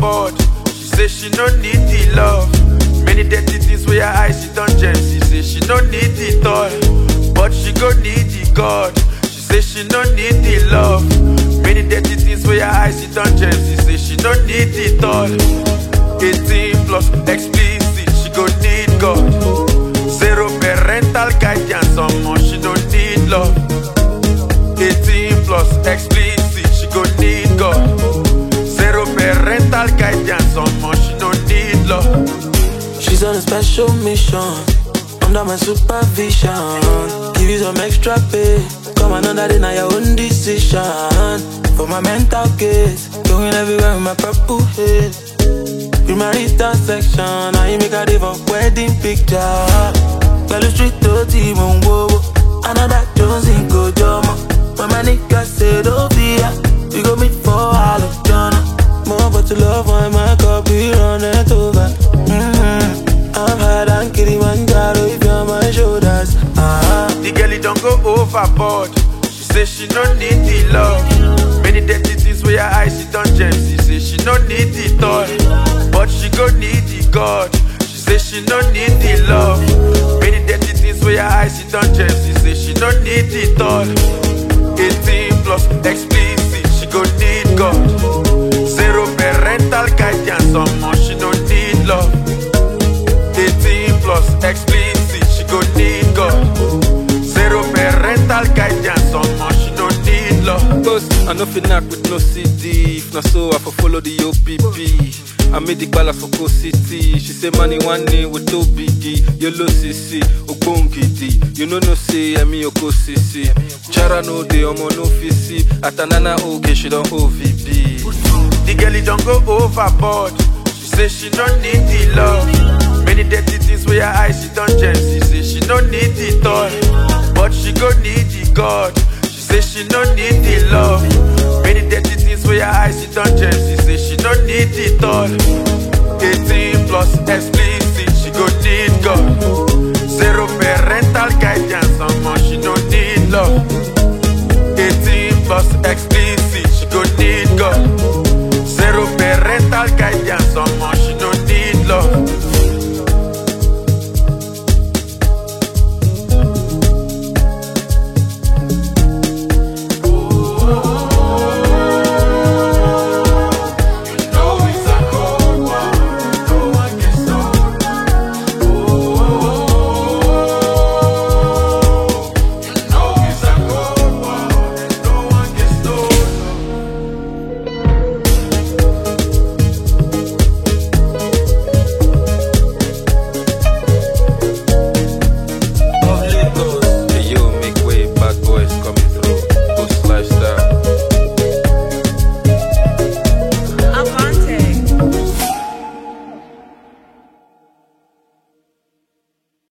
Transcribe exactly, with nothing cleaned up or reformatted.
overboard. She say she no need the love. Many dirty things where her eyes she done gem. She say she no need it all, but she go need the God. She say she no need the love. Many dirty things where her eyes she done gem. She say she no need it all. eighteen plus explicit, she go need God. Zero parental guidance, someone she don't need love. eighteen plus explicit, she go need God. Zero parental guidance, someone she don't need love. She's on a special mission, under my supervision. Give you some extra pay, come another day, now your own decision. For my mental case, going everywhere with my purple haze. You married that section, I make a day for wedding picture. Girl, you street to team on wo. Another Jones in Kojoma. When my niggas say don't be ya, we go meet for all of Jonna. More but to love when my cup be running over. Mm-hmm. I'm hard and Kilimanjaro if you're on my shoulders. Uh-huh. The girl it don't go overboard. She say she no need the love. Many dirty things where her eyes she done gem. She say she no need it all, but she go need the God. She say she no need the love. Many dirty things where her eyes she done gem. She say she no need it all. eighteen plus explicit, she go need God. Zero parental guidance, someone she don't need love. eighteen plus explicit, she go need God. Zero parental guidance, someone she don't need love. Cause I no fit knock with no C D. If not so, I for follow the O P P. I made the balance for Co City. She say money one name with two biggie. Yellow C C, Ogbongidi. You know no say, I mean your Co C C. Chara no day, omo no fisi. Atanana okay, she don't O V B. The girl it don't go overboard. She say she no need the love. Many dirty things where her eyes she done gem. She say she no need it all, but she go need the God. She say she no need the love. Many dirty things where her eyes she done gem. She say she no need it all. eighteen plus